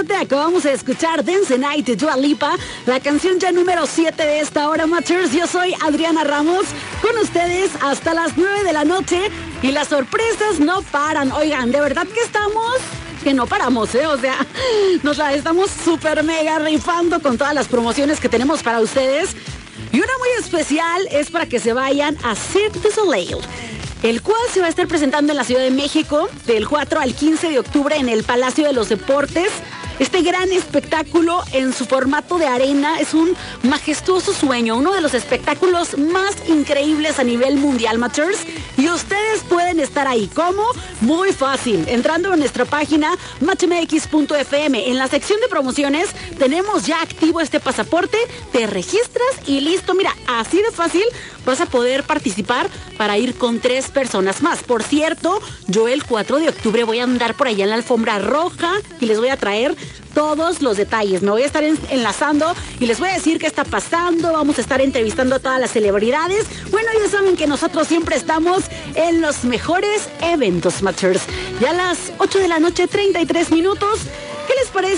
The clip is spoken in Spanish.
7, acabamos de escuchar Dance the Night de Dua Lipa, la canción ya número 7 de esta hora, Matchers. Yo soy Adriana Ramos, con ustedes hasta las 9 de la noche y las sorpresas no paran. Oigan, de verdad que estamos... que no paramos, o sea, nos la estamos súper mega rifando con todas las promociones que tenemos para ustedes. Y una muy especial es para que se vayan a Cirque du Soleil, el cual se va a estar presentando en la Ciudad de México del 4 al 15 de octubre en el Palacio de los Deportes. Este gran espectáculo en su formato de arena es un majestuoso sueño, uno de los espectáculos más increíbles a nivel mundial, Matchers. Y ustedes pueden estar ahí. ¿Cómo? Muy fácil. Entrando en nuestra página matchmx.fm. En la sección de promociones tenemos ya activo este pasaporte. Te registras y listo. Mira, así de fácil vas a poder participar para ir con 3 personas más. Por cierto, yo el 4 de octubre voy a andar por allá en la alfombra roja y les voy a traer todos los detalles. Me voy a estar enlazando y les voy a decir qué está pasando. Vamos a estar entrevistando a todas las celebridades. Bueno, ya saben que nosotros siempre estamos en los mejores eventos, Matchers. Ya a las 8 de la noche, 33 minutos.